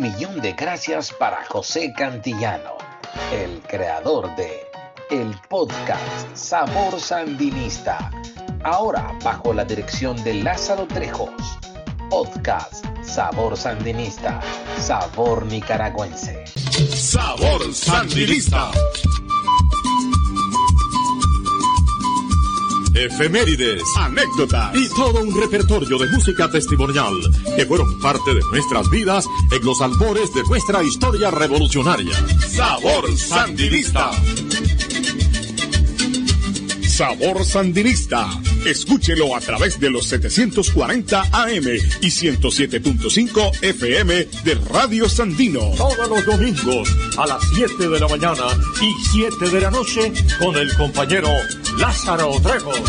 millón de gracias para José Cantillano, el creador de el podcast Sabor Sandinista, ahora bajo la dirección de Lázaro Trejos. Podcast Sabor Sandinista, sabor nicaragüense. Sabor Sandinista. Efemérides, anécdotas y todo un repertorio de música testimonial que fueron parte de nuestras vidas en los albores de nuestra historia revolucionaria. Sabor Sandinista. Sabor Sandinista. Escúchelo a través de los 740 AM y 107.5 FM de Radio Sandino. Todos los domingos a las 7 de la mañana y 7 de la noche con el compañero Lázaro Trejos.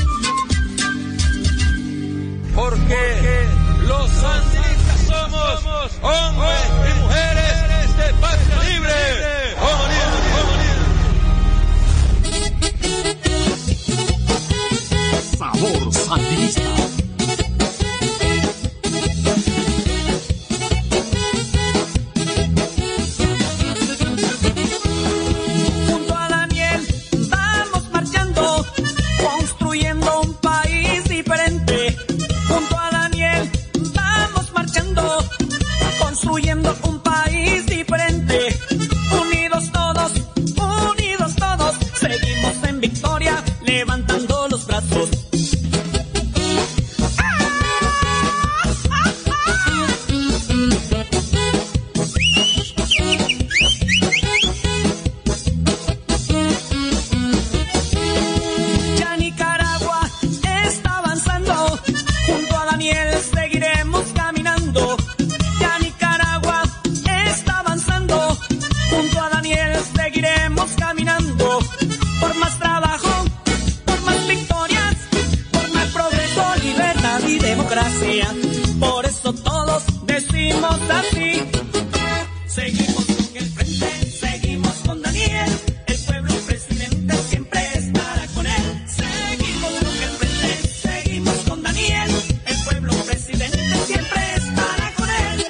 Porque los sandinistas somos hombres y mujeres de patria libre. Sabor Sandinista. Junto a Daniel vamos marchando, construyendo un país diferente. Junto a Daniel vamos marchando, construyendo un país diferente. Unidos todos, seguimos en victoria, levantando los brazos. Por eso todos decimos así. Seguimos con el frente, seguimos con Daniel. El pueblo presidente siempre estará con él. Seguimos con el frente, seguimos con Daniel. El pueblo presidente siempre estará con él.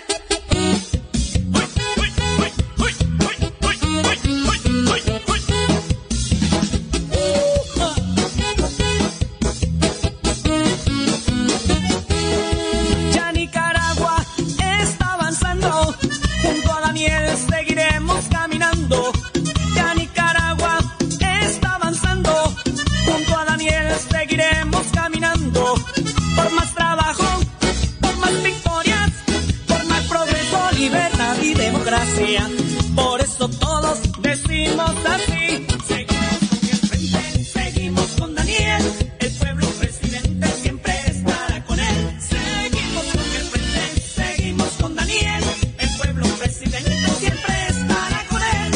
Seguiremos caminando, ya Nicaragua está avanzando. Junto a Daniel seguiremos caminando. Por más trabajo, por más victorias, por más progreso, libertad y democracia. Por eso todos decimos así. Seguimos con el frente, seguimos con Daniel. El pueblo presidente siempre estará con él. Seguimos con el frente, seguimos con Daniel. El pueblo presidente siempre estará con él.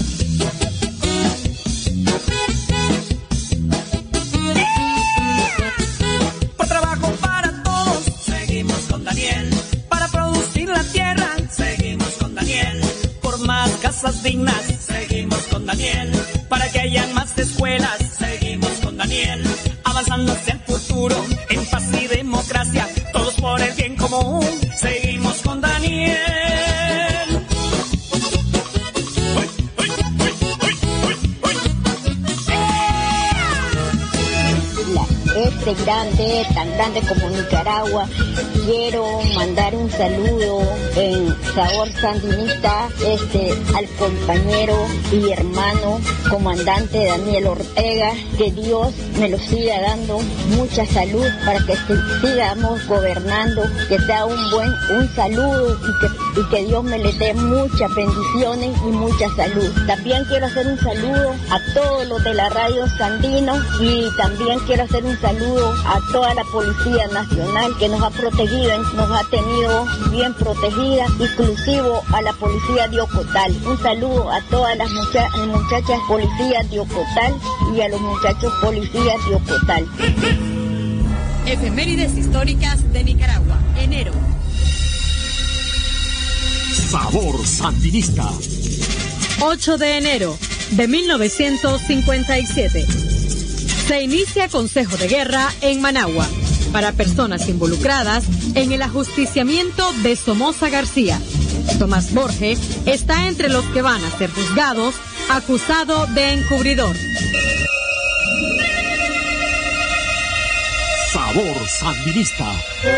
Por trabajo para todos, seguimos con Daniel. Para producir la tierra, seguimos con Daniel. Por más casas dignas, seguimos con Daniel. Para que haya más escuelas, seguimos con Daniel. Avanzando hacia el futuro, en paz y democracia, todos por el bien común, seguimos con Daniel. Tan grande como Nicaragua, quiero mandar un saludo en Sabor Sandinista al compañero y hermano comandante Daniel Ortega. Que Dios me lo siga dando mucha salud para que sigamos gobernando, que sea un saludo y que Dios me le dé muchas bendiciones y mucha salud. También quiero hacer un saludo a todos los de la Radio Sandino y también quiero hacer un saludo a toda la Policía Nacional que nos ha protegido, nos ha tenido bien protegida, inclusive a la Policía de Ocotal. Un saludo a todas las muchachas policías de Ocotal y a los muchachos policías de Ocotal. Efemérides históricas de Nicaragua, enero. Sabor Sandinista. 8 de enero de 1957. Se inicia Consejo de Guerra en Managua para personas involucradas en el ajusticiamiento de Somoza García. Tomás Borges está entre los que van a ser juzgados, acusado de encubridor. Sabor Sandinista.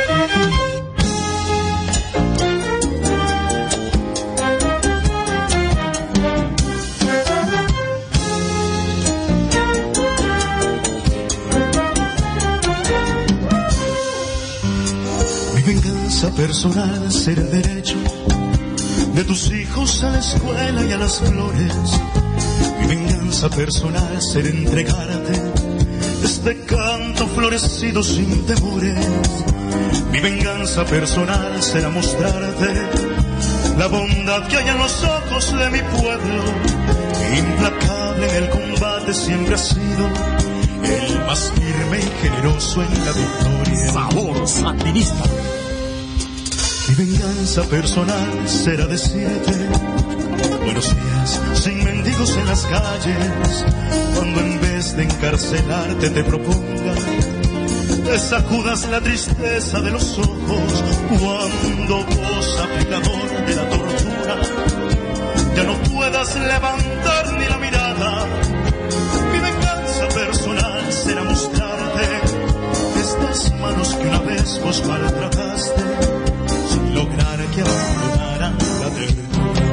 Mi venganza personal será el derecho de tus hijos a la escuela y a las flores. Mi venganza personal será entregarte este canto florecido sin temores. Mi venganza personal será mostrarte la bondad que hay en los ojos de mi pueblo. Implacable en el combate siempre ha sido el más firme y generoso en la victoria. Sabor Sandinista. Mi venganza personal será decirte buenos días sin mendigos en las calles, cuando en vez de encarcelarte te proponga te sacudas la tristeza de los ojos, cuando vos, aplicador de la tortura, ya no puedas levantar ni la mirada. Mi venganza personal será mostrarte estas manos que una vez vos maltrataste sin lograr que abandonaran la ternura.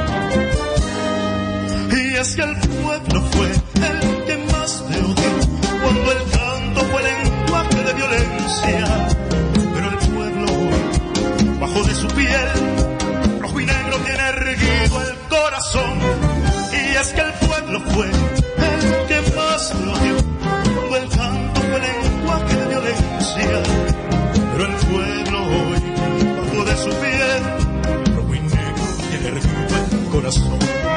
Y es que el pueblo fue el que más te odió, cuando el canto fue lenguaje de violencia. Pero el pueblo hoy, bajo de su piel, rojo y negro tiene erguido el corazón. Y es que el pueblo fue el que más te odió, cuando el canto fue lenguaje de violencia. Pero el pueblo hoy, bajo de su piel, rojo y negro tiene erguido el corazón.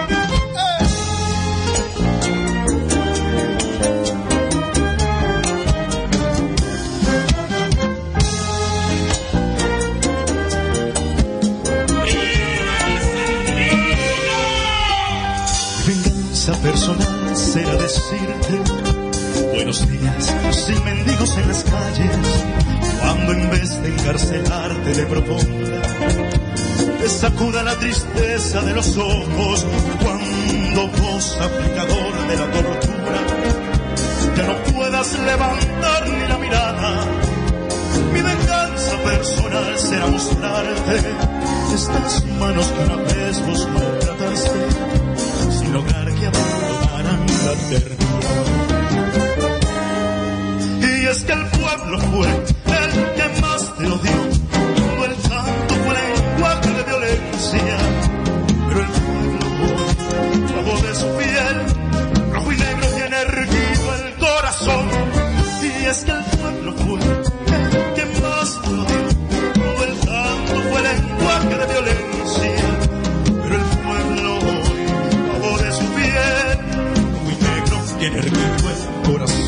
Personal será decirte buenos días sin mendigos en las calles, cuando en vez de encarcelarte te proponga te sacuda la tristeza de los ojos, cuando vos, aplicador de la tortura, ya no puedas levantar ni la mirada. Mi venganza personal será mostrarte estas manos que una vez vos maltrataste sin lograr que abandonaran la ternura. Y es que el pueblo fue el que más te odió, cuando el canto fue lenguaje de violencia. Pero el pueblo, bajo de su piel, rojo y negro tiene erguido el corazón. Y es que el pueblo fue el que más te odió, cuando el canto fue lenguaje de violencia. Pero el pueblo hoy, bajo de su piel, rojo y negro tiene erguido el corazón.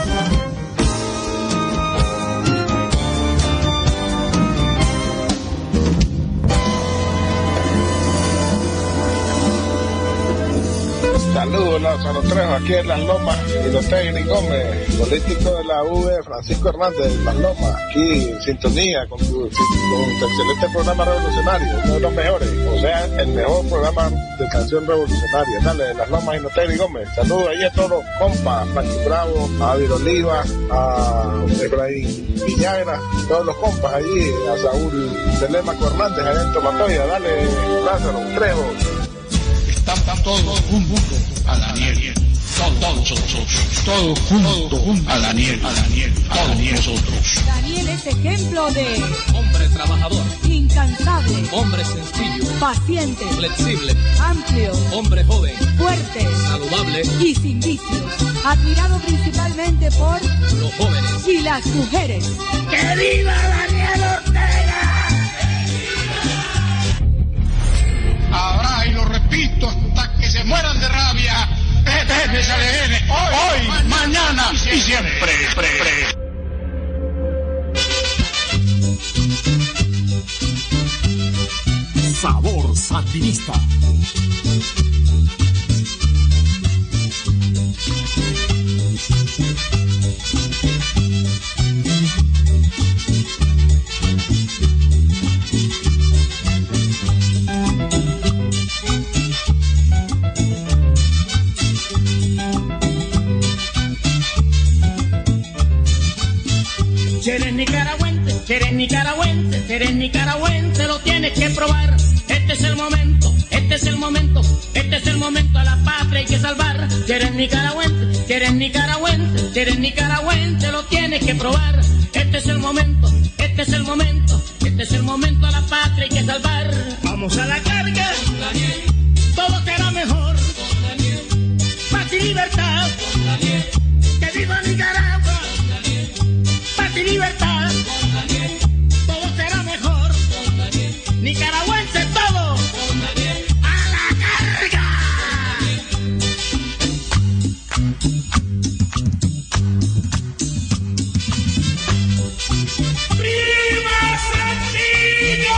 Saludos, Lázaro Trejo, aquí en Las Lomas, y los Tegri Gómez, político de la UV, Francisco Hernández de Las Lomas, aquí en sintonía con tu excelente programa revolucionario, uno de los mejores, o sea, el mejor programa de canción revolucionaria. Dale, Las Lomas y los Tegri Gómez. Saludos ahí a todos los compas, Frankie Bravo, a Javier Oliva, a Efraín Villagra, todos los compas allí, a Saúl Telemaco Hernández allá en Tomatoya. Dale, Lázaro Trejo. Están todos juntos a Daniel, todos juntos a Daniel, todos nosotros. Daniel es ejemplo de hombre trabajador, incansable, hombre sencillo, paciente, flexible, amplio, hombre joven, fuerte, saludable y sin vicios, admirado principalmente por los jóvenes y las mujeres. ¡Que viva Daniel Ortega! Ahora, y lo repito hasta que se mueran de rabia, hoy, mañana y siempre. Sabor Sandinista. eres nicaragüense, lo tienes que probar. Este es el momento, este es el momento, este es el momento, a la patria hay que salvar. Si eres nicaragüense, si eres nicaragüense, si eres nicaragüense, lo tienes que probar. Este es el momento, este es el momento, este es el momento, a la patria hay que salvar. Vamos a la carga, todo será mejor. Paz y libertad, que viva Nicaragua. Paz y libertad, todo será mejor. Nicaragüense todo, a la carga. ¡Viva Sandino!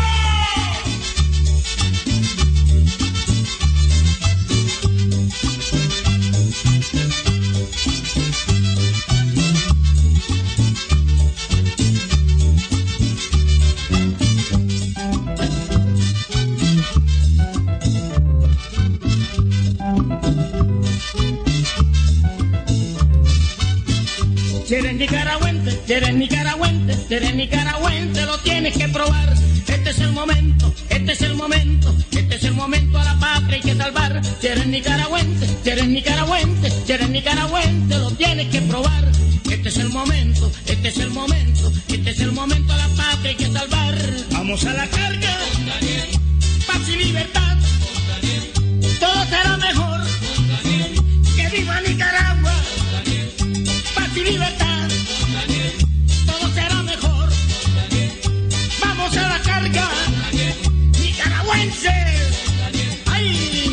Si eres nicaragüense, si eres nicaragüense, si eres nicaragüense, lo tienes que probar. Este es el momento, este es el momento, este es el momento, a la patria hay que salvar. Si eres nicaragüense, si eres nicaragüense, si eres nicaragüense, lo tienes que probar. Este es el momento, este es el momento, este es el momento, a la patria hay que salvar. Vamos a la carga, paz y libertad, todo será mejor. Que viva Nicaragua, paz y libertad, todo será mejor. Vamos a la carga, nicaragüenses. ¡Ay!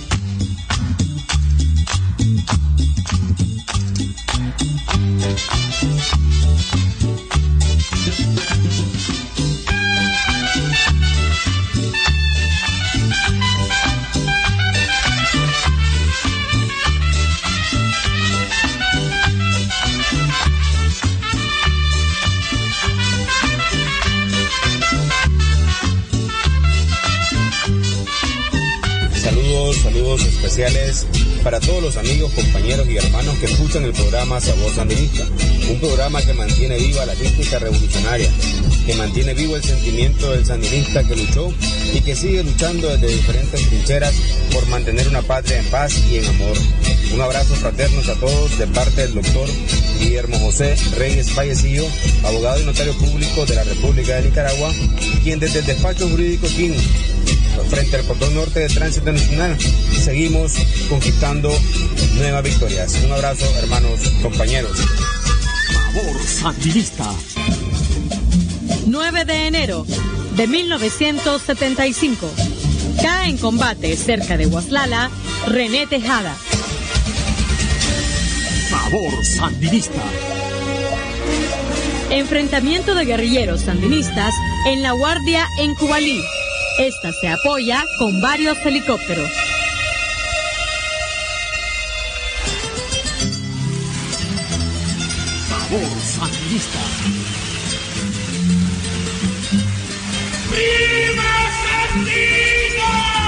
Saludos especiales para todos los amigos, compañeros y hermanos que escuchan el programa Sabor Sandinista, un programa que mantiene viva la crítica revolucionaria, que mantiene vivo el sentimiento del sandinista que luchó y que sigue luchando desde diferentes trincheras por mantener una patria en paz y en amor. Un abrazo fraterno a todos de parte del doctor Guillermo José Reyes Fallecido, abogado y notario público de la República de Nicaragua, quien desde el despacho jurídico KIN, frente al cordón norte de tránsito nacional, seguimos conquistando nuevas victorias. Un abrazo, hermanos, compañeros. Sabor Sandinista. 9 de enero de 1975. Cae en combate cerca de Huaslala René Tejada. Sabor Sandinista. Enfrentamiento de guerrilleros sandinistas en La Guardia en Cubalí. Esta se apoya con varios helicópteros. Sabor Sandinista. ¡Viva Sandino!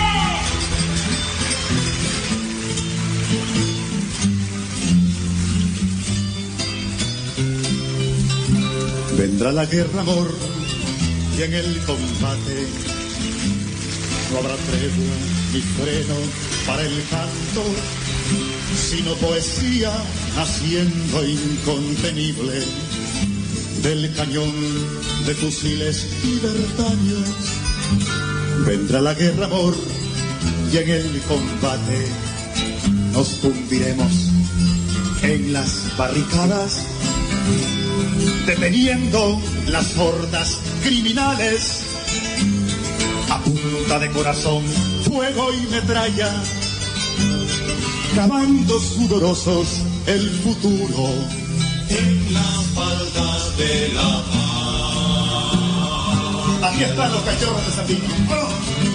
Vendrá la guerra, amor, y en el combate no habrá tregua ni freno para el canto, sino poesía naciendo incontenible del cañón de fusiles libertarios. Vendrá la guerra, amor, y en el combate nos fundiremos en las barricadas, deteniendo las hordas criminales. A punta de corazón, fuego y metralla, cavando sudorosos el futuro en las faldas de la paz. Aquí están los cachorros de Sandino. ¡Oh!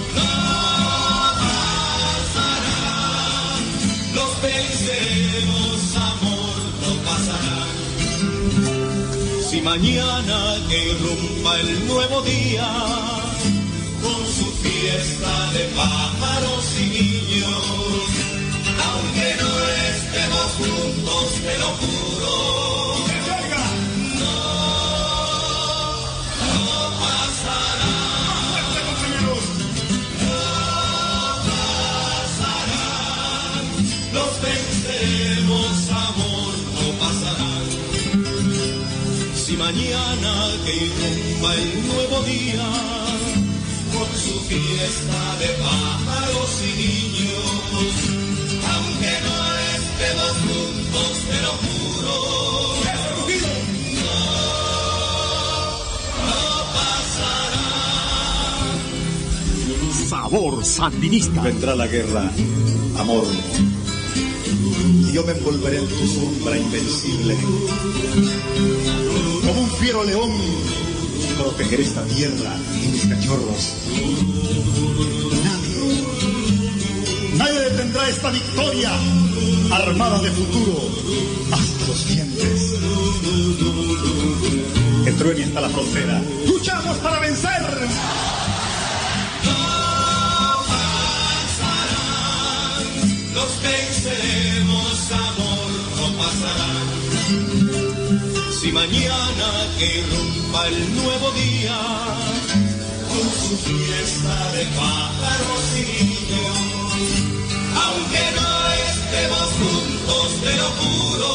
Los venceremos, amor, no pasarán. Si mañana que irrumpa el nuevo día, con su fiesta de pájaros y niños, aunque no estemos juntos, te lo juro, no mañana que irrumpa el nuevo día, con su fiesta de pájaros y niños, aunque no estemos juntos, te lo juro, no pasará. Sabor sandinista. Vendrá la guerra, amor, y yo me envolveré en tu sombra invencible. Como un fiero león, protegeré esta tierra y mis cachorros. Nadie detendrá esta victoria, armada de futuro hasta los dientes. Que truene hasta la frontera. ¡Luchamos para vencer! Los venceremos, amor, no pasarán. Si mañana que irrumpa el nuevo día, con su fiesta de pájaros y niños, aunque no estemos juntos, te lo juro,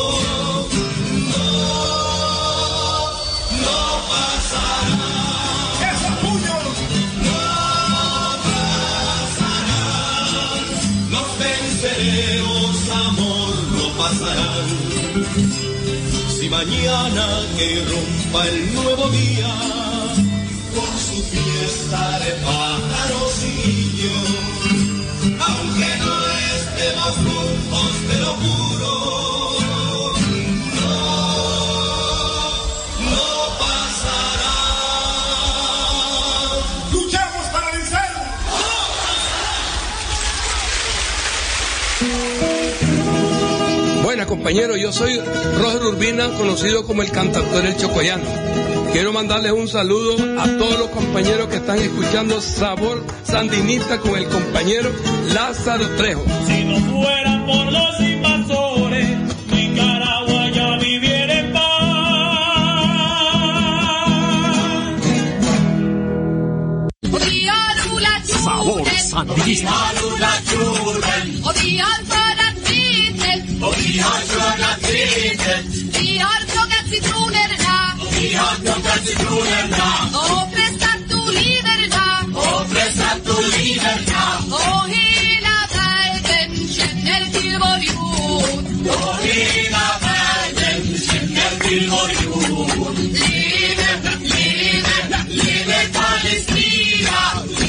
no pasará. ¡Esos puños! Venceremos, amor, no pasarán. Si mañana que irrumpa el nuevo día, con su fiesta de pájaros y niños, aunque no estemos juntos, te lo juro, no pasará. ¡Luchamos para vencer! Buenas, compañeros, yo soy Roger Urbina, conocido como el cantautor El Chocoyano. Quiero mandarles un saludo a todos los compañeros que están escuchando Sabor Sandinista con el compañero Lázaro Trejo. Si no fuera por los invasores, Nicaragua ya viviera en paz. Sabor sandinista. Ofrezcan tu libertad, oh hela världen känner till vår jord, oh hela världen känner till vår jord. Leve Palestina,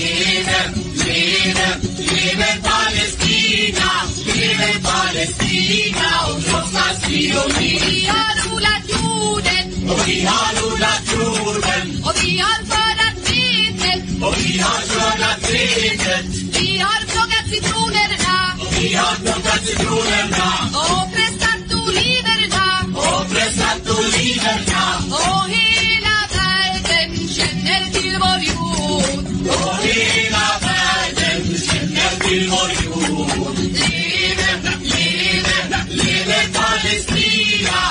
leve Palestina, leve Palestina och krossa sionism. Vi har rullat jorden, och vi har rullat jorden, och vi har skördat vetet, och vi har skördat vetet. Vi har plockat citronerna, och vi har plockat citronerna, och pressat oliverna, och pressat oliverna. Och hela världen känner till vår jord, och hela världen känner till vår jord. Leve Palestina,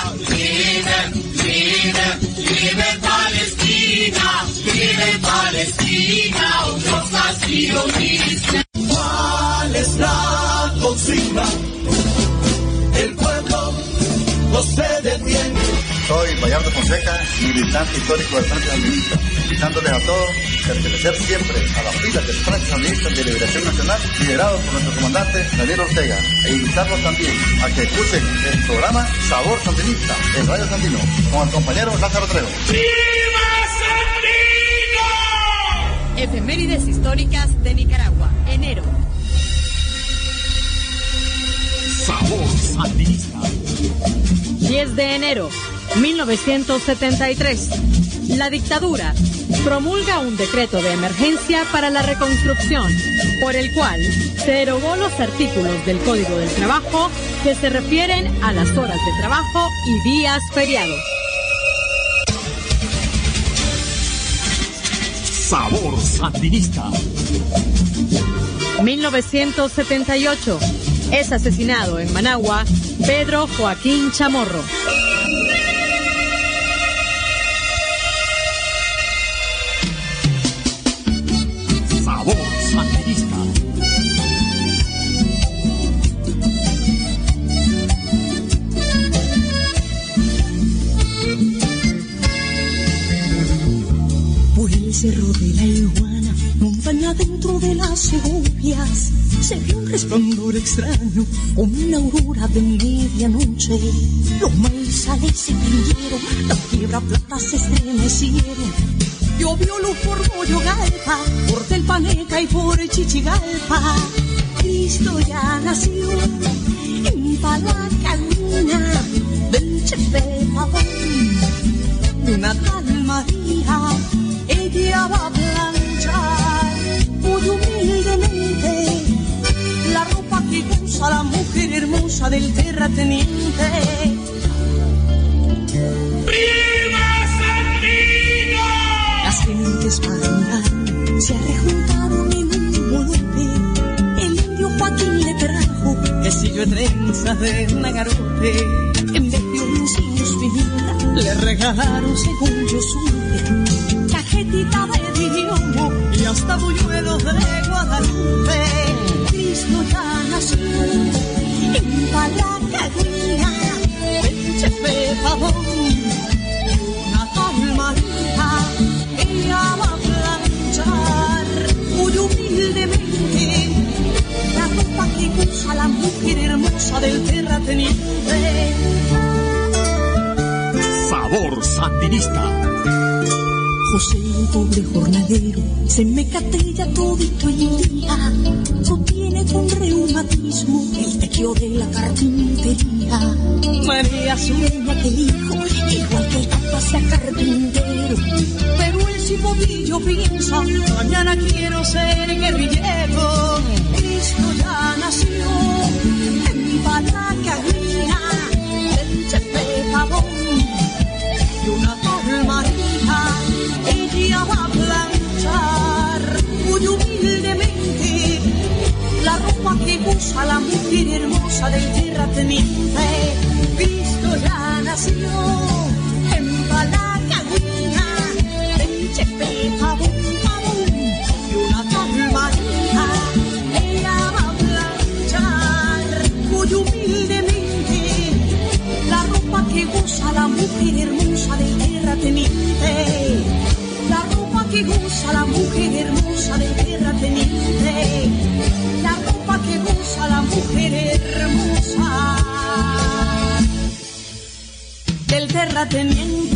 leve Palestina, leve Palestina och krossa sionismen. ¿Cuál es la consigna? El pueblo no se detiene. Soy Bayardo Fonseca, militante histórico del Frente Sandinista, invitándoles a todos a pertenecer siempre a las filas del Frente Sandinista de Liberación Nacional, liderados por nuestro comandante Daniel Ortega, e invitarlos también a que escuchen el programa Sabor Sandinista en Radio Sandino, con el compañero Lázaro Trejo. ¡Viva Sandino! Efemérides históricas de Nicaragua, enero. Sabor sandinista. 10 de enero, 1973. La dictadura promulga un decreto de emergencia para la reconstrucción, por el cual se derogó los artículos del Código del Trabajo que se refieren a las horas de trabajo y días feriados. Sabor sandinista. 1978. Es asesinado en Managua Pedro Joaquín Chamorro. Sabor sandinista. 19 cerro de la Iguana, montaña dentro de las Segovias, se vio un resplandor extraño, como una aurora de medianoche. Los maizales se prendieron, las quiebraplatas se estremecieron. Llovió luz por Boyogalpa, por Telpaneca y por Chichigalpa. Cristo ya nació en Palacagüina, del Chepe Pavón. Una tal María, ella va a planchar muy humildemente la ropa que usa la mujer hermosa del terrateniente. ¡Viva Sandino! Las gentes bailaron, se arrejuntaron en un molote. El indio Joaquín le trajo quesillo de trenzas de Nagarote. En vez de oncinos finita, le regalaron, según yo supe, cajetita de idiomo y hasta buñuelos de Guadalupe. Cristo ya nació en Palacagüina, el Chepe Pavón. Una tal María, ella va a planchar muy humildemente la ropa que usa la mujer hermosa del terrateniente. Sabor Sandinista. José, un pobre jornalero, se me catella todito el día. Sostiene con reumatismo el tequio de la carpintería. María sueña que el hijo, igual que el papá, sea carpintero. Pero el cipotillo piensa, mañana quiero ser guerrillero. Cristo ya nació en Palacagüina, el Chepe Pavón. Y una tal María, ella va a planchar muy humildemente la ropa que usa la mujer hermosa del terrateniente. Cristo ya nació en Palacagüina, el Chepe Pavón, Pavón. Y una tal María, ella va a planchar muy humildemente la ropa que usa la mujer hermosa del terrateniente. La ropa que usa la mujer hermosa del terrateniente. La ropa que usa la mujer hermosa del terrateniente.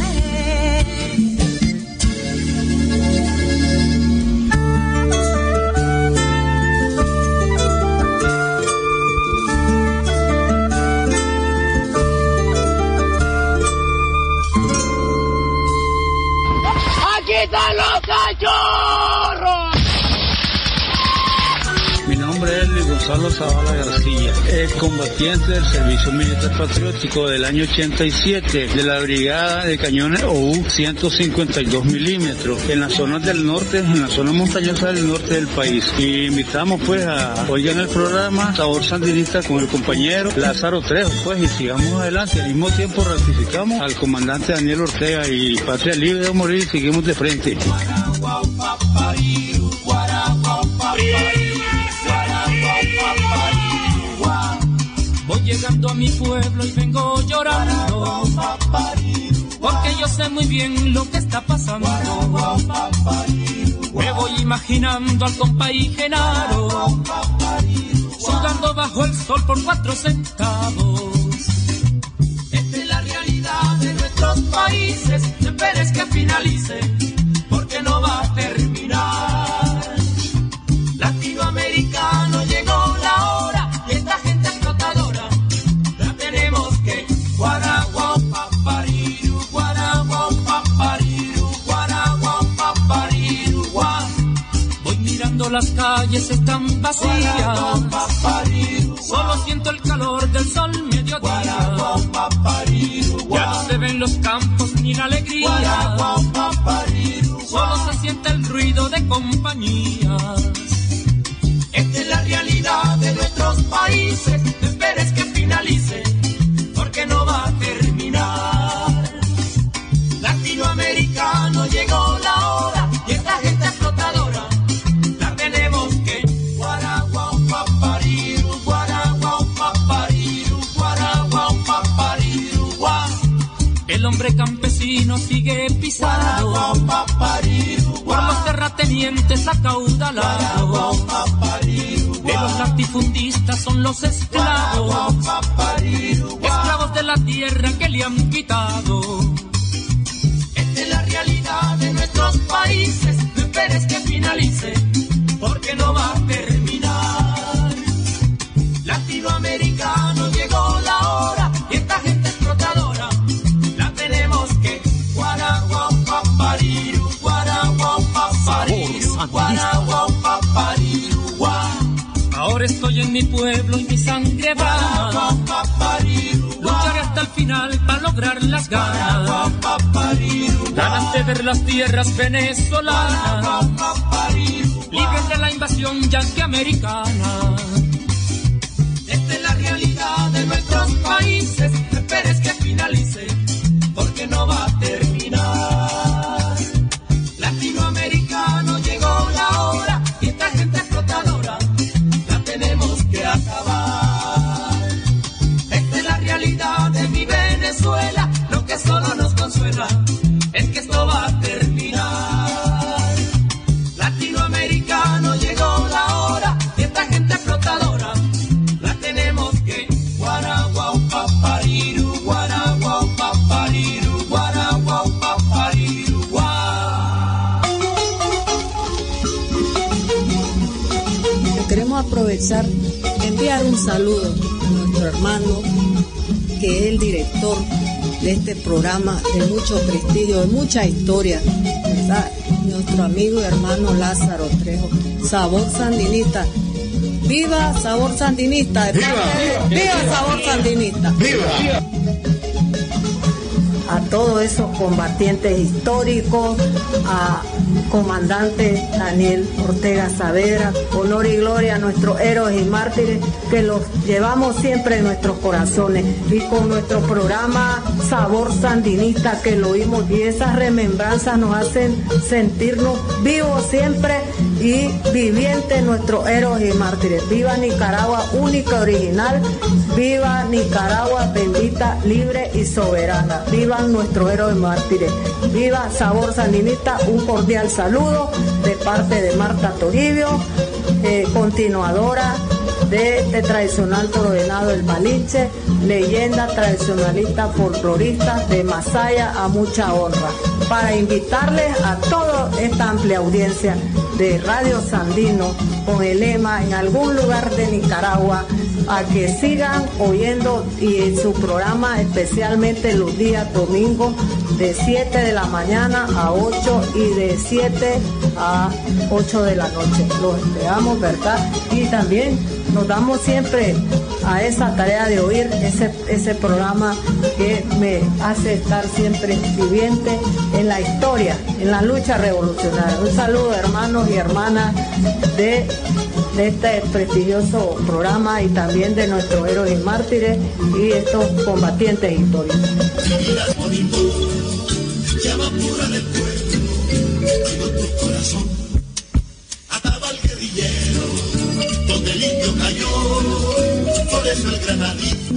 ¡Están los cachorros! Mi nombre es Luis Gonzalo Zavala García, excombatiente del Servicio Militar Patriótico del año 87 de la Brigada de Cañones OU 152 milímetros en las zonas del norte, en la zona montañosa del norte del país. Y invitamos pues a oigan el programa Sabor Sandinista con el compañero Lázaro Trejo, pues, y sigamos adelante. Al mismo tiempo ratificamos al comandante Daniel Ortega y Patria Libre de morir y seguimos de frente. Voy llegando a mi pueblo y vengo llorando, porque yo sé muy bien lo que está pasando. Me voy imaginando al compay Genaro, sudando bajo el sol por 4 centavos. Esta es la realidad de nuestros países, no esperes que finalice, porque no va a terminar. Latinoamericano, llegó la hora, y esta gente explotadora la tenemos que guaraguapapariru, guaraguapapariru, guaraguapapariru. Voy mirando las calles, están vacías, solo siento el calor del sol mediodía. Ya no se ven los campos ni la alegría, solo se siente el ruido de compañías. Esta es la realidad de nuestros países, no esperes que finalice, porque no va a terminar. Latinoamericano, llegó la hora, y esta gente explotadora la tenemos que guaraguapapariru, guaraguapapariru, guaraguapapariru. El hombre campesino sigue pisado por los terratenientes acaudalados, de los latifundistas son los esclavos, esclavos de la tierra que le han quitado. Esta es la realidad de nuestros países, no esperes que finalice, porque no va a terminar. Latinoamericano, llegó la hora, y esta gente explotadora la tenemos que guaraguapapariru, guaraguapapariru, guaraguapapariru. Ahora estoy en mi pueblo y mi sangre va, lucharé hasta el final para lograr las ganas, ganas de ver las tierras venezolanas libres de la invasión yanquiamericana. Esta es la realidad de nuestros países, no esperes que finalice, porque no va a terminar. Latinoamericano, llegó la hora, y esta gente explotadora la tenemos que acabar. Esta es la realidad de mi Venezuela, lo que solo nos consuela es que esto va a terminar. Latinoamericano, llegó la hora, y esta gente explotadora la tenemos que guaraguapapariru, guaraguapapariru, guaraguapapariru, guau. Queremos aprovechar, enviar un saludo a nuestro hermano, que es el director de este programa de mucho prestigio, de mucha historia, ¿verdad? Nuestro amigo y hermano Lázaro Trejo, Sabor Sandinista. ¡Viva Sabor Sandinista! ¡Viva! ¡Viva Sabor Sandinista! ¡Viva! A todos esos combatientes históricos, a comandante Daniel Ortega Saavedra, honor y gloria a nuestros héroes y mártires, que los llevamos siempre en nuestros corazones, y con nuestro programa Sabor Sandinista, que lo oímos, y esas remembranzas nos hacen sentirnos vivos siempre y vivientes nuestros héroes y mártires. Viva Nicaragua única, original, viva Nicaragua bendita, libre y soberana, vivan nuestros héroes y mártires, viva Sabor Sandinista. Un cordial saludo de parte de Marta Toribio, continuadora de este tradicional toro venado del Baliche, leyenda tradicionalista folclorista de Masaya a mucha honra, para invitarles a toda esta amplia audiencia de Radio Sandino con el lema en algún lugar de Nicaragua, a que sigan oyendo y en su programa, especialmente los días domingos de 7 de la mañana a 8 y de 7 a 8 de la noche. Los esperamos, ¿verdad? Y también nos damos siempre a esa tarea de oír ese programa que me hace estar siempre viviente en la historia, en la lucha revolucionaria. Un saludo, hermanos y hermanas de este prestigioso programa, y también de nuestros héroes y mártires y estos combatientes históricos. Llama pura del pueblo, digo tu corazón, ataba al guerrillero, donde el indio cayó, por eso el granadito.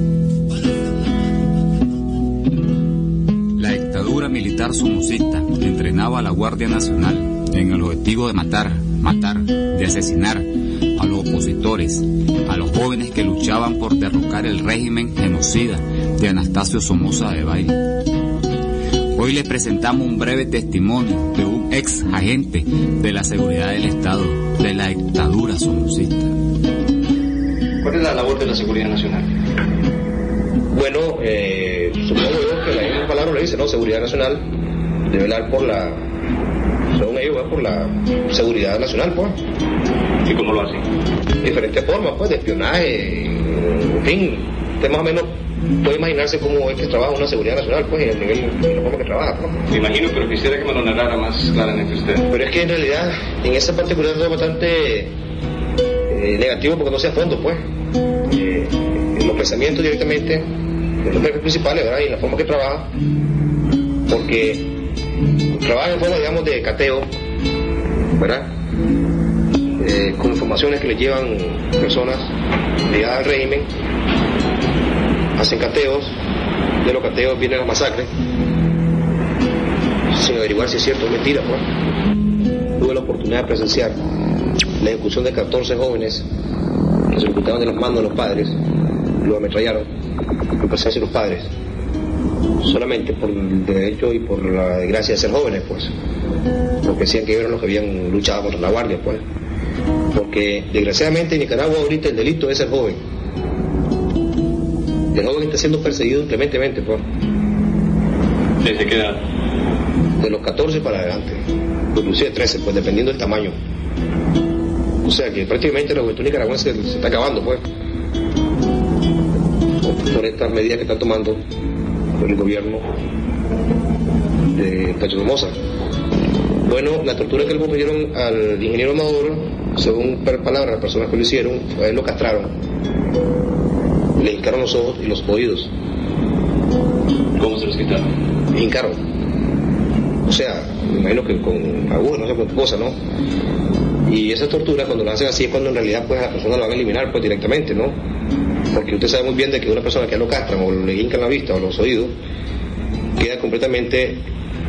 La dictadura militar somocista entrenaba a la Guardia Nacional en el objetivo de matar, de asesinar a los opositores, a los jóvenes que luchaban por derrocar el régimen genocida de Anastasio Somoza Debayle. Hoy les presentamos un breve testimonio de un ex agente de la seguridad del Estado, de la dictadura somocista. ¿Cuál es la labor de la Seguridad Nacional? Bueno, supongo yo que la misma palabra lo dice, ¿no? Seguridad Nacional, de velar por la, según ellos, por la seguridad nacional, pues. ¿Y cómo lo hacen? Diferentes formas, pues, de espionaje, en fin, usted más o menos puede imaginarse cómo es que trabaja una seguridad nacional, pues, y el nivel, y la forma que trabaja, pues. Me imagino, pero quisiera que me lo narrara más claramente usted. Pero es que en realidad, en esa particular es bastante negativo porque no sea a fondo, pues. En los pensamientos directamente, en los jefes principales, ¿verdad? Y en la forma que trabaja, porque trabaja en forma, digamos, de cateo, ¿verdad? Con informaciones que le llevan personas ligadas al régimen, hacen cateos, de los cateos vienen las masacres, sin averiguar si es cierto o mentira, pues. Luego oportunidad de presenciar la ejecución de 14 jóvenes que se ocultaban de las manos de los padres, lo ametrallaron en presencia de los padres, solamente por el derecho y por la desgracia de ser jóvenes, pues, porque decían que eran los que habían luchado contra la guardia, pues, porque desgraciadamente en Nicaragua ahorita el delito es ser joven. El joven está siendo perseguido inclementemente, pues. ¿Desde qué edad? De los 14 para adelante, inclusive 13, pues, dependiendo del tamaño. O sea que prácticamente la juventud nicaragüense se está acabando, pues, por estas medidas que están tomando el gobierno de Pacho Somoza. Bueno, la tortura que le confirieron al ingeniero Amador, según palabras de las personas que lo hicieron, a él lo castraron, le hincaron los ojos y los oídos. ¿Cómo se los quitaron? Hincaron. O sea, me imagino que con agujas, no sé con qué cosa, ¿no? Y esa tortura, cuando lo hacen así, es cuando en realidad pues a la persona la van a eliminar pues directamente, ¿no? Porque usted sabe muy bien de que una persona que ya lo castran o le hincan la vista o los oídos, queda completamente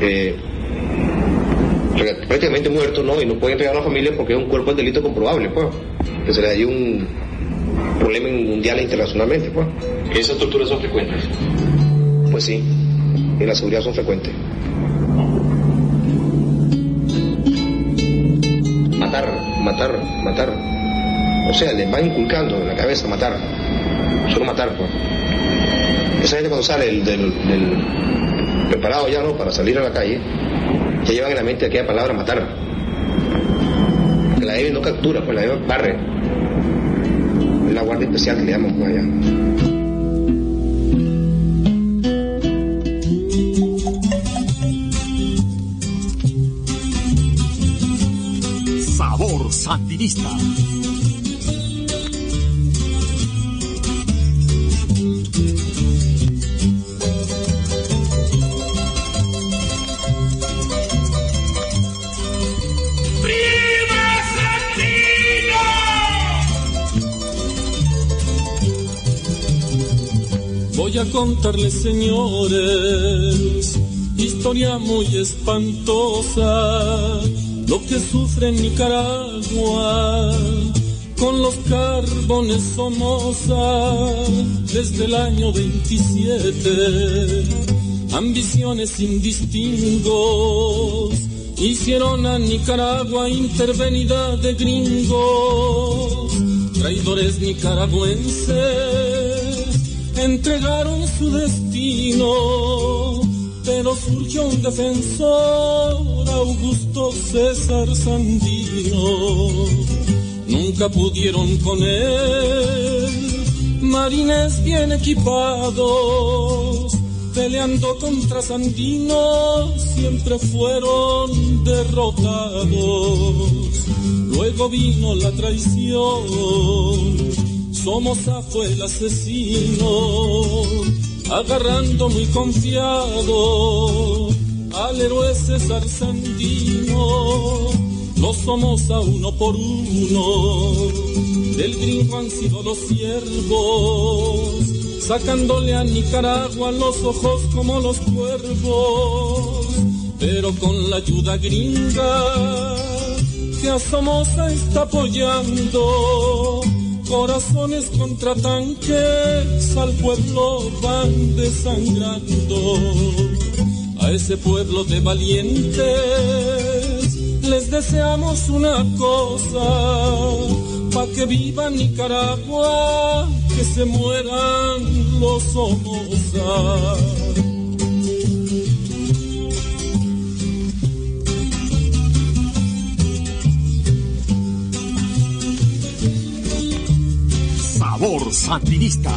prácticamente muerto, ¿no? Y no puede entregar a la familia porque es un cuerpo de delito comprobable, pues. Que se le da un problema mundial e internacionalmente, pues. ¿Esas torturas son frecuentes? Pues sí, en la seguridad son frecuentes. Matar. O sea, les van inculcando en la cabeza matar. Solo matar, pues. Esa gente cuando sale del preparado ya, ¿no? Para salir a la calle, ya llevan en la mente aquella palabra matar. Porque la EVE no captura, pues la EVE barre. Es la guardia especial que le llaman, pues, allá. Sabor Sandinista. Voy a contarles, señores, historia muy espantosa, lo que sufre en Nicaragua con los carbones Somoza desde el año 27. Ambiciones sin distingos hicieron a Nicaragua intervenida de gringos. Traidores nicaragüenses entregaron su destino, pero surgió un defensor, Augusto César Sandino. Nunca pudieron con él, marines bien equipados, peleando contra Sandino, siempre fueron derrotados. Luego vino la traición, Somoza fue el asesino, agarrando muy confiado al héroe César Sandino. Los Somoza uno por uno, del gringo han sido los siervos, sacándole a Nicaragua los ojos como los cuervos. Pero con la ayuda gringa que a Somoza está apoyando, corazones contra tanques al pueblo van desangrando. A ese pueblo de valientes les deseamos una cosa, pa' que viva Nicaragua, que se mueran los Somoza. Sabor Sandinista.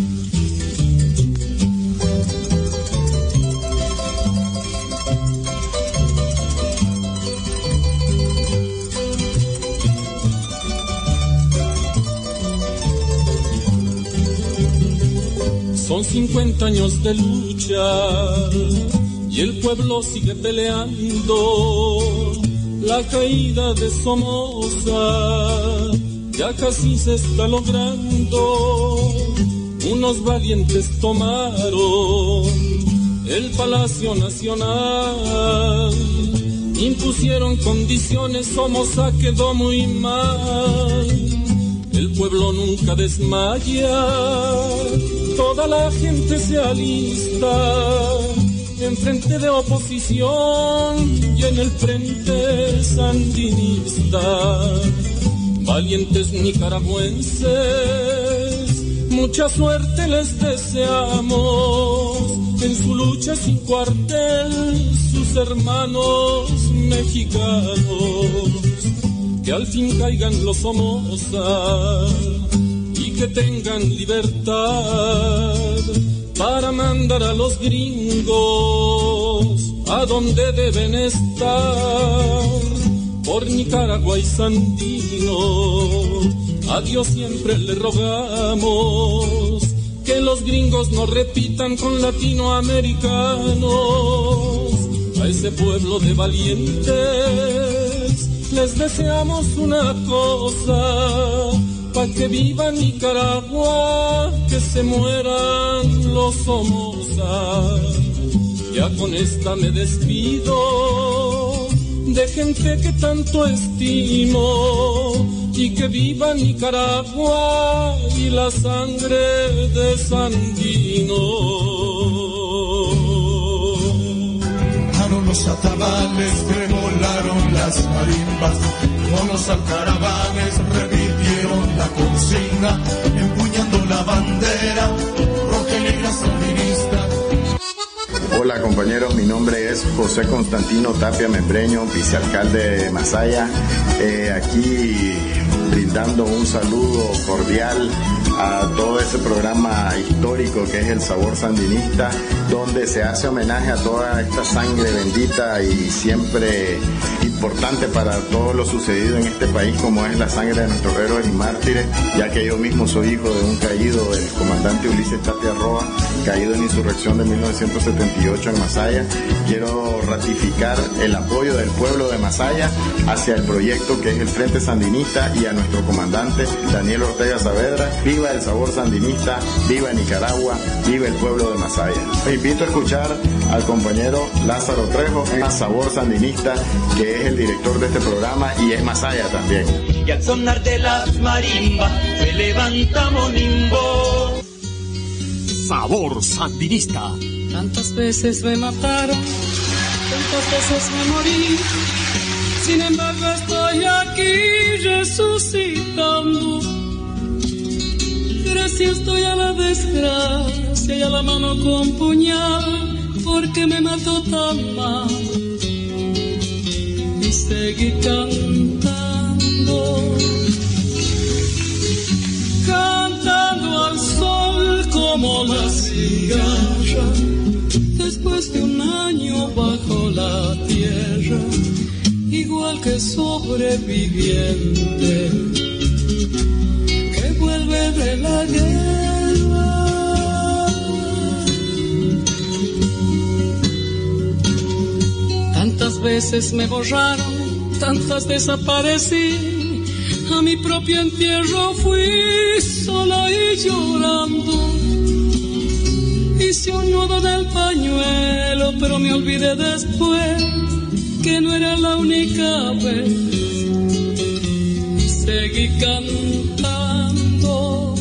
Son 50 años de lucha y el pueblo sigue peleando. La caída de Somoza ya casi se está logrando. Unos valientes tomaron el Palacio Nacional impusieron condiciones, Somoza quedó muy mal. El pueblo nunca desmaya, toda la gente se alista en frente de oposición y en el frente sandinista. Valientes nicaragüenses, mucha suerte les deseamos en su lucha sin cuartel, sus hermanos mexicanos, que al fin caigan los Somoza y que tengan libertad para mandar a los gringos a donde deben estar. Por Nicaragua y Sandino, a Dios siempre le rogamos que los gringos no repitan con latinoamericanos. A ese pueblo de valientes les deseamos una cosa, pa' que viva Nicaragua, que se mueran los Somoza. Ya con esta me despido de gente que tanto estimo, y que viva Nicaragua y la sangre de Sandino. Sonaron los atabales, tremolaron las marimbas, con los alcaravanes repitieron la consigna, empuñando la bandera roja y negra sandinista. Hola compañeros, mi nombre es José Constantino Tapia Membreño, vicealcalde de Masaya, aquí brindando un saludo cordial a todo ese programa histórico que es El Sabor Sandinista, donde se hace homenaje a toda esta sangre bendita y siempre importante para todo lo sucedido en este país, como es la sangre de nuestros héroes y mártires, ya que yo mismo soy hijo de un caído, el comandante Ulises Tapia Roa, caído en la insurrección de 1978 en Masaya. Quiero ratificar el apoyo del pueblo de Masaya hacia el proyecto que es el Frente Sandinista y a nuestro comandante Daniel Ortega Saavedra. Viva el sabor sandinista, viva Nicaragua, viva el pueblo de Masaya. Los invito a escuchar al compañero Lázaro Trejo en El Sabor Sandinista, que es el director de este programa y es Masaya también. Y al sonar de las marimbas se levanta Monimbo. Sabor Sandinista. Tantas veces me mataron, tantas veces me morí, sin embargo estoy aquí resucitando. Gracias estoy a la desgracia y a la mano con puñal, porque me mató tan mal. Y seguí cantando, cantando al sol como la cigarra, después de un año bajo la tierra, igual que sobreviviente que vuelve de la guerra. Tantas veces me borraron, tantas desaparecí, a mi propio entierro fui sola y llorando. Hice un nudo en el pañuelo, pero me olvidé después que no era la única vez. Seguí cantando,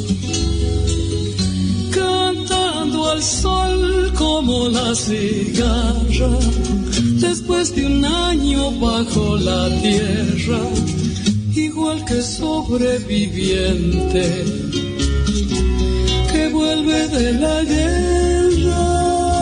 cantando al sol como la cigarra, después de un año bajo la tierra, igual que sobreviviente que vuelve de la guerra.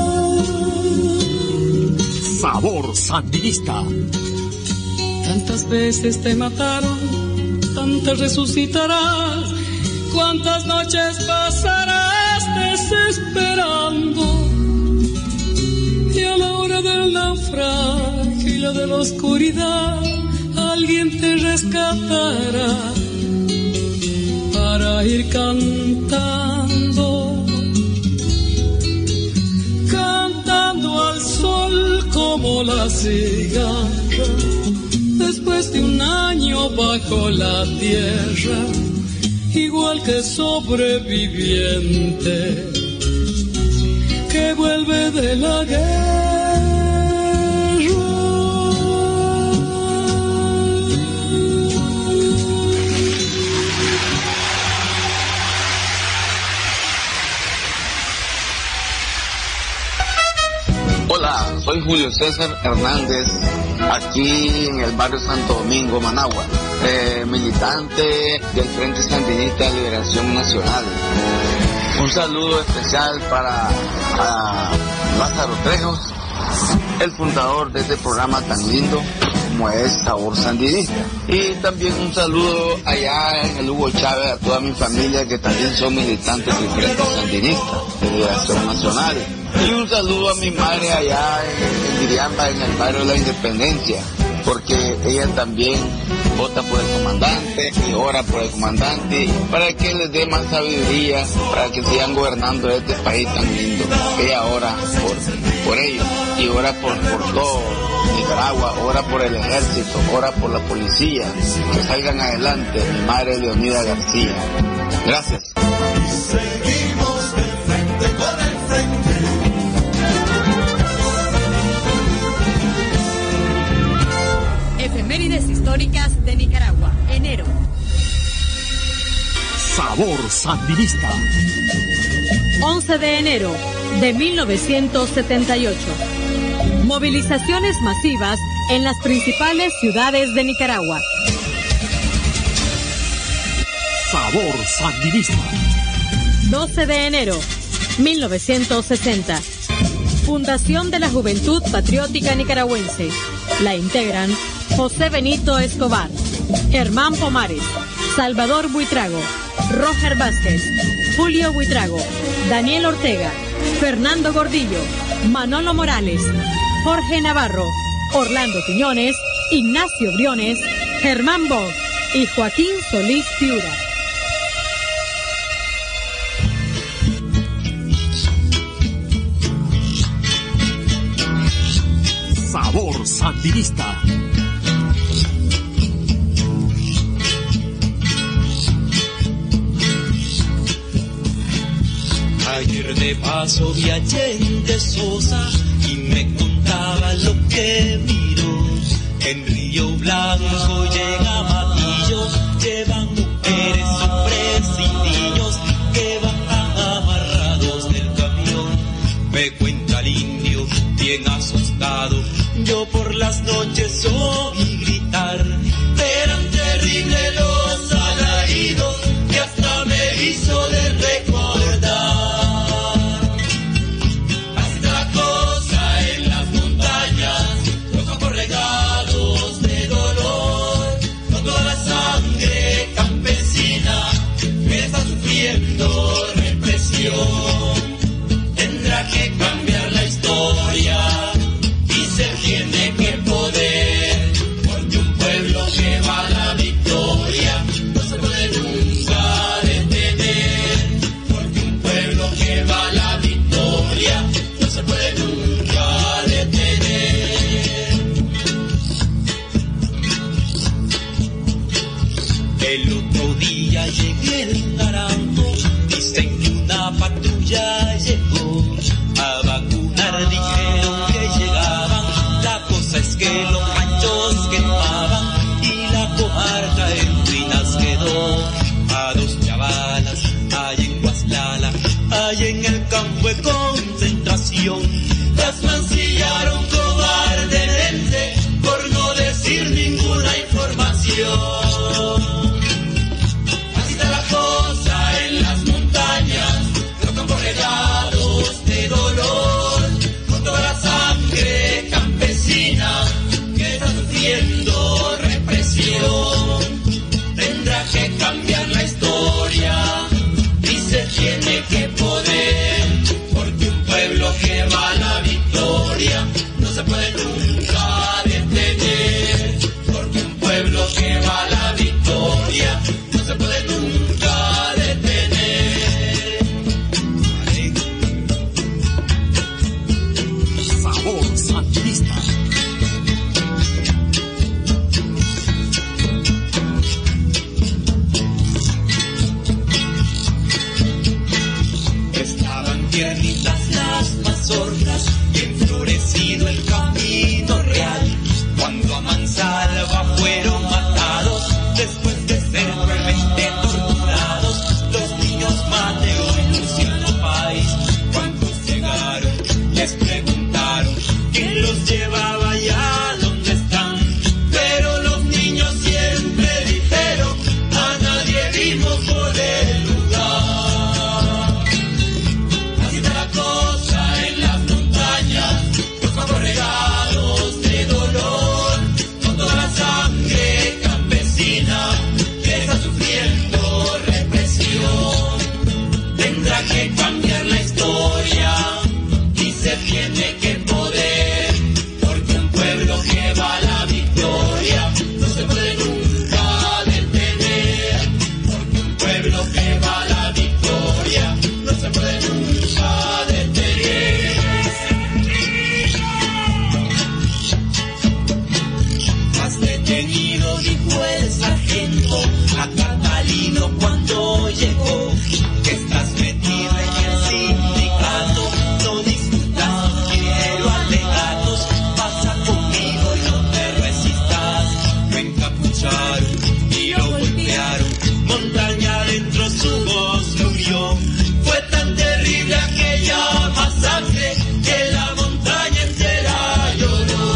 Sabor Sandinista. Tantas veces te mataron, tantas resucitarás, cuántas noches pasarás desesperando, y a la hora del naufragio y la de la oscuridad, alguien te rescatará para ir cantando, cantando al sol como la cigarra, después de un año bajo la tierra, igual que sobreviviente que vuelve de la guerra. Soy Julio César Hernández, aquí en el barrio Santo Domingo, Managua, militante del Frente Sandinista de Liberación Nacional. Un saludo especial para Lázaro Trejos, el fundador de este programa tan lindo como es Sabor Sandinista. Y también un saludo allá en el Hugo Chávez a toda mi familia que también son militantes del Frente Sandinista de Liberación Nacional. Y un saludo a mi madre allá en Diriamba, en el barrio de la Independencia, porque ella también vota por el comandante y ora por el comandante para que les dé más sabiduría, para que sigan gobernando este país tan lindo. Ella ora por ellos y ora por todo Nicaragua, ora por el ejército, ora por la policía, que salgan adelante. Mi madre Leonida García. Gracias. Seguimos de frente con el frente. Efemérides históricas de Nicaragua, enero. Sabor Sandinista. 11 de enero de 1978. Movilizaciones masivas en las principales ciudades de Nicaragua. Sabor Sandinista. 12 de enero 1960. Fundación de la Juventud Patriótica Nicaragüense. La integran José Benito Escobar, Germán Pomares, Salvador Buitrago, Roger Vázquez, Julio Buitrago, Daniel Ortega, Fernando Gordillo, Manolo Morales, Jorge Navarro, Orlando Quiñones, Ignacio Briones, Germán Bog y Joaquín Solís Piura. Sabor Sandinista. Ayer de paso vi a Yende Sosa y me contaba lo que miró. En Río Blanco llega Matillo, llevan mujeres, hombres y niños que bajan amarrados del camión. Me cuenta el indio bien asustado, yo por las noches oí gritar. Eran terribles los alaridos que hasta me hizo de recordar. Tendrá que cambiar la historia y se tiene que poder, porque un pueblo que va a la victoria no se puede nunca detener, porque un pueblo que va a la victoria no se puede nunca detener. El otro día llegué al Naranjo, dicen que una patrulla llegó a vacunar, dijeron que llegaban. La cosa es que los ranchos quemaban y la comarca en ruinas quedó. A dos chavalas, hay en Guaslala, hay en el campo de concentración, las mancillaron cobardemente por no decir ninguna información. Regados de dolor, con toda la sangre campesina que está sufriendo represión. Tendrá que cambiar la historia y se tiene que poder, porque un pueblo que va a la victoria no se puede nunca detener, porque un pueblo que va a la victoria no se puede nunca detener. Sandinista. Estaban tiernitas las mazorcas y enflorecido el camino real, cuando a mansalva fueron matados después de ser cruelmente torturados los niños Mateo y Luciano Páez. Cuando llegaron les preguntaron quién los momento llegó, que estás metido en el sindicato, no discutas, quiero alegatos, pasa conmigo y no te resistas. Lo encapucharon y lo golpearon, montaña adentro su voz murió. Fue tan terrible aquella masacre que la montaña entera lloró.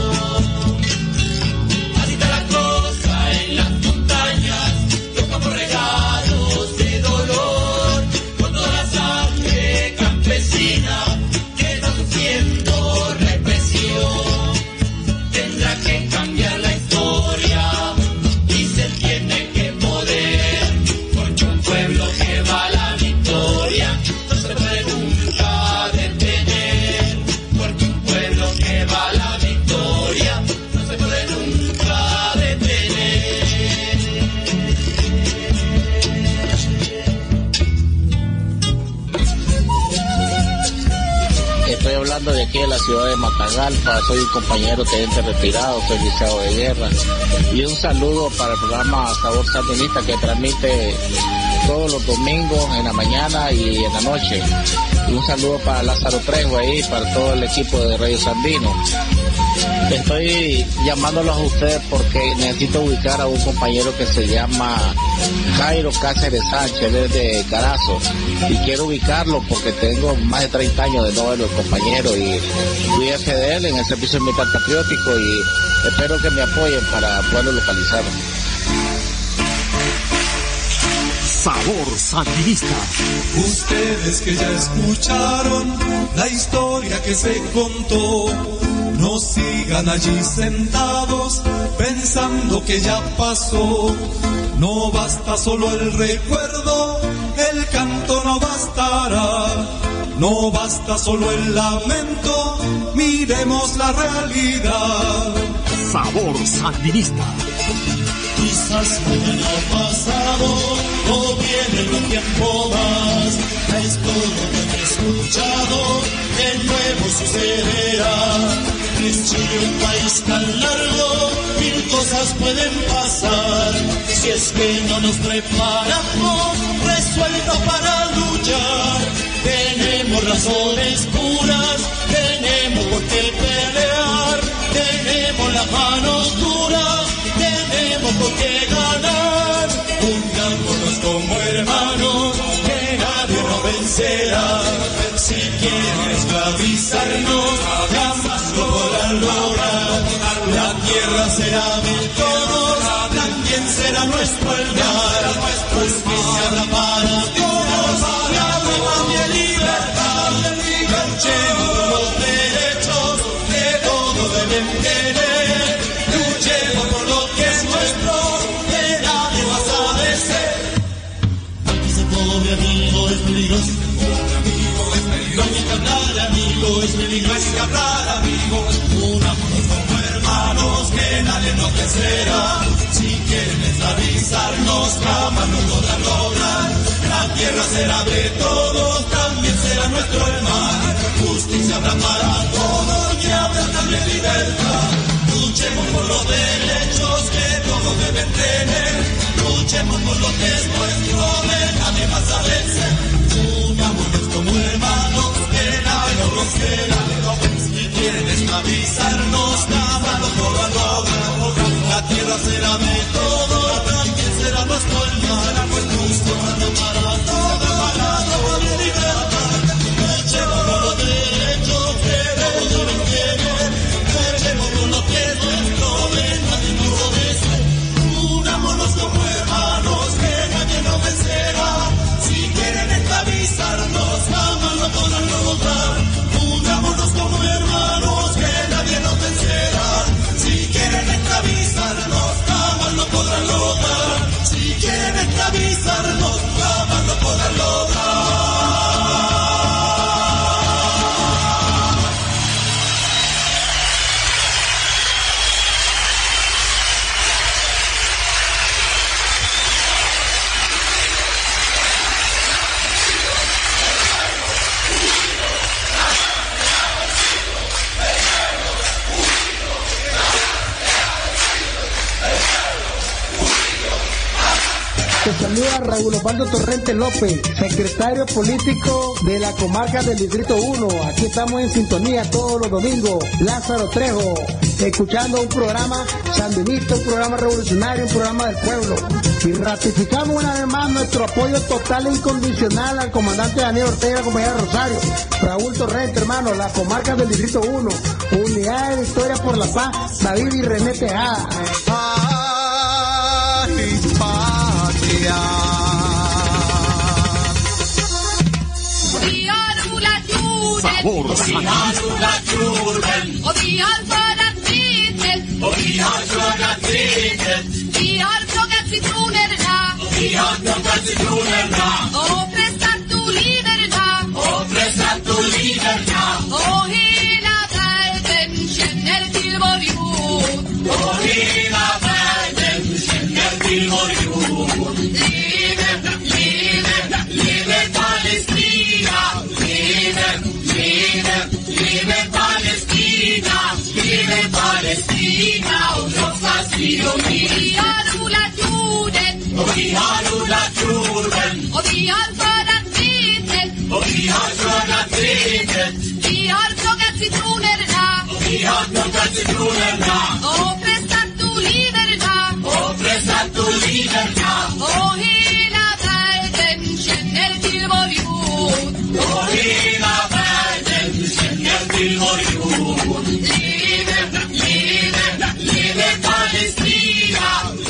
Así está la cosa en las montañas, los campos regados de dolor, con toda la sangre campesina que está sufriendo represión. Tendrá que cambiar la historia y se tiene que poder, porque un pueblo que va a la victoria no se puede nunca detener, porque un pueblo que va a la victoria no se puede nunca detener. Estoy hablando de aquí de la ciudad de Matagalpa, soy un compañero teniente retirado, soy licenciado de guerra. Y un saludo para el programa Sabor Sandinista que transmite todos los domingos en la mañana y en la noche. Y un saludo para Lázaro Trejo ahí, para todo el equipo de Radio Sandino. Estoy llamándolos a ustedes porque necesito ubicar a un compañero que se llama Jairo Cáceres Sánchez, él es de Carazo, y quiero ubicarlo porque tengo más de 30 años de no verlo el compañero y fui jefe de él en el servicio militar patriótico y espero que me apoyen para poderlo localizar. Sabor Sandinista. Ustedes que ya escucharon la historia que se contó, no sigan allí sentados pensando que ya pasó. No basta solo el recuerdo, el canto no bastará. No basta solo el lamento, miremos la realidad. Sabor Sandinista. Quizás mañana pasado o viene un tiempo más, la historia que he escuchado de nuevo sucederá. En Chile, un país tan largo, mil cosas pueden pasar. Si es que no nos preparamos, resueltos para luchar. Tenemos razones puras, tenemos por qué pelear. Tenemos las manos duras, tenemos por qué ganar. Unámonos como hermanos, que nadie nos vencerá. Si quieren esclavizarnos, jamás lo podrán lograr. La tierra será de todos, también será nuestro el mar. Pues que se abra para todos, la nueva de libertad. Luchemos por los derechos que todos deben tener. Luchemos por lo que es nuestro, que nadie va a saber. Ese pobre amigo es peligroso. No hay que hablar, amigo, es peligroso. Hay que hablar, amigo. Unámonos como hermanos, que nadie nos vencerá. Si quieren esclavizarnos, jamás nos podrán lograr. La tierra será de todos, también será nuestro el mar. Justicia habrá para todos y habrá también libertad. Luchemos por los derechos que todos deben tener. Luchemos por lo que es nuestro, de nadie más a vencer. Unámonos como hermanos, que nadie nos vencerá. Si quieren esclavizarnos, nada nos podrán lograr. La tierra será de todos, también será nuestro el mar. Justo para todos, libertad. Luchemos por los derechos que todos deben tener. Luchemos por lo que es nuestro, de nadie nos obedece. Unámonos como hermanos, que nadie nos Raúl Osvaldo Torrente López, secretario político de la comarca del Distrito 1. Aquí estamos en sintonía todos los domingos. Lázaro Trejo, escuchando un programa sandinista, un programa revolucionario, un programa del pueblo. Y ratificamos una vez más nuestro apoyo total e incondicional al comandante Daniel Ortega, compañero Rosario, Raúl Torrente, hermano, la comarca del Distrito 1, Unidad de Historia por la Paz, David y René Tejada. ¡Ay, patria! Sabor Ofrezca tu libertad, oh hela världen känner till vår jord, oh hela världen känner till vår jord. Leve Palestina, leve Palestina, leve Palestina och krossa sionism. Vi har odlat jorden, och vi har odlat jorden, och vi har skördat vetet, och vi har skördat vetet. Vi har plockat citronerna, och vi har plockat citronerna. Och pressat oliverna, och pressat oliverna. Och hela världen känner till vår jord, och hela världen känner till vår jord. Leve Palestina,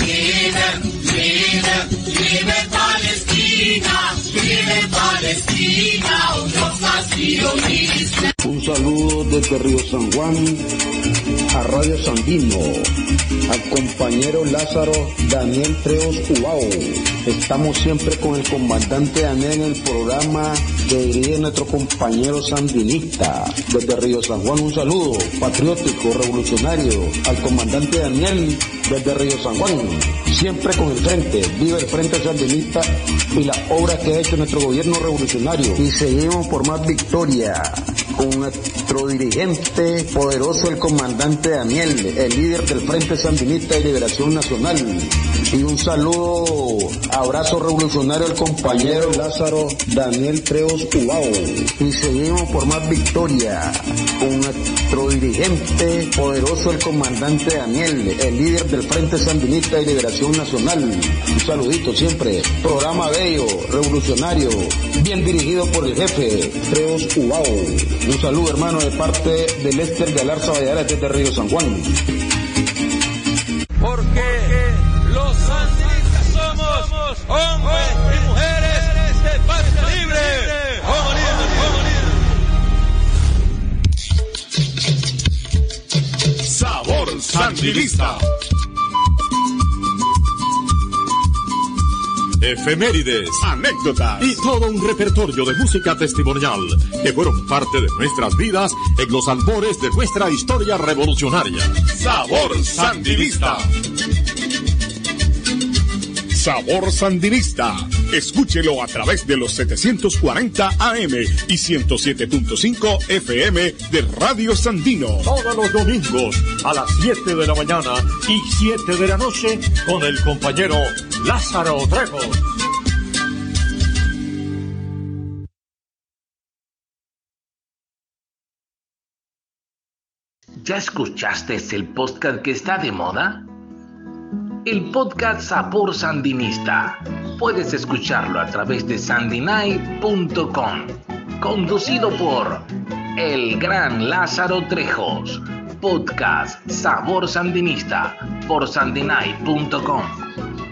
leve Palestina, leve Palestina och krossa sionism. Un saludo desde Río San Juan a Radio Sandino, al compañero Lázaro Daniel Treos Ubao. Estamos siempre con el comandante Daniel en el programa que dirige nuestro compañero sandinista. Desde Río San Juan un saludo patriótico, revolucionario, al comandante Daniel desde Río San Juan. Siempre con el frente, viva el Frente Sandinista y la obra que ha hecho nuestro gobierno revolucionario. Y seguimos por más victoria con nuestro dirigente poderoso, el comandante Daniel, el líder del Frente Sandinista de Liberación Nacional. Y un saludo, abrazo revolucionario al compañero Lázaro Daniel Treos Ubao. Y seguimos por más victoria con nuestro dirigente poderoso, el comandante Daniel, el líder del Frente Sandinista de Liberación Nacional. Un saludito siempre. Programa bello, revolucionario, bien dirigido por el jefe Treos Ubao. Un saludo, hermano, de parte de Lester Galarza Valladares desde Río San Juan. Porque los sandinistas somos hombres y mujeres de patria libre. Sabor Sandinista. Efemérides, anécdotas y todo un repertorio de música testimonial que fueron parte de nuestras vidas en los albores de nuestra historia revolucionaria. Sabor Sandinista. Sabor Sandinista. Escúchelo a través de los 740 AM y 107.5 FM de Radio Sandino. Todos los domingos a las 7 de la mañana y 7 de la noche con el compañero Lázaro Trejo. ¿Ya escuchaste el podcast que está de moda? El podcast Sabor Sandinista. Puedes escucharlo a través de sandinay.com. Conducido por el gran Lázaro Trejos. Podcast Sabor Sandinista por sandinay.com.